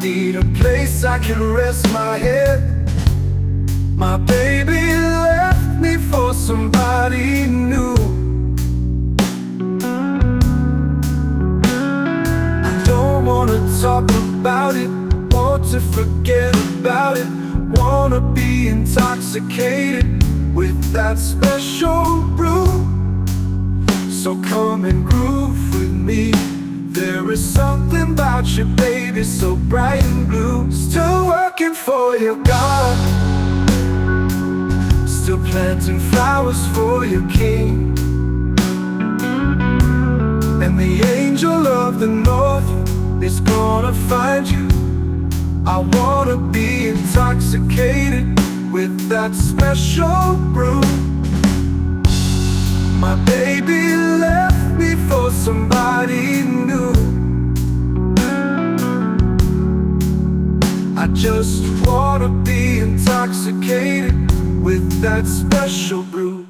need a place I can rest my head. My baby left me for somebody new. I don't wanna talk about it, want to forget about it, wanna be intoxicated with that special brew. So come and groove with me. There is something about you, baby, so bright and blue. Still working for your God, still planting flowers for your king. And the angel of the north is gonna find you. I wanna be intoxicated with that special brew. My baby left me for somebody new. I just wanna be intoxicated with that special brew.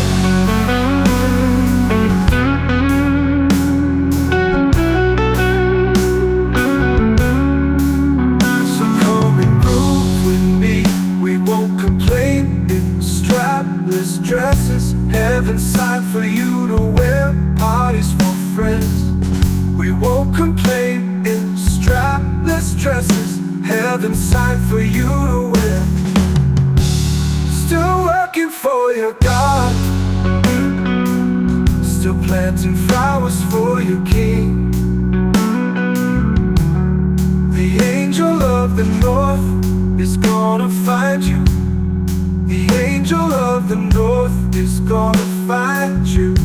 So come and groove with me. We won't complain in strapless dresses. Heaven signed for you to wear, parties for friends. We won't complain in strapless dresses. Heaven signed for you to wear. Still working for your God, still planting flowers for your king. The angel of the north is gonna find you. The angel of the north is gonna find you.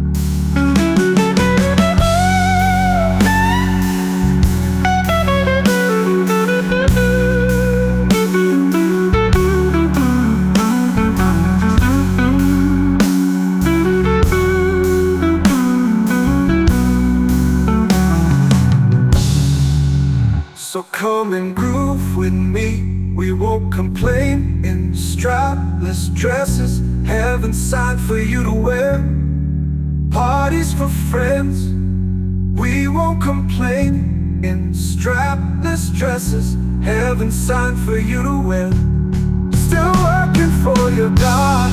So come and groove with me. We won't complain in strapless dresses. Heaven signed for you to wear, parties for friends. We won't complain in strapless dresses. Heaven signed for you to wear. Still working for your God,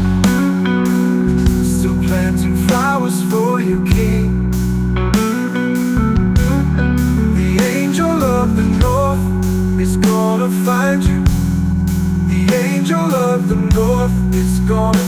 still planting flowers for your king. The angel of the north is gonna find you. The angel of the north is gonna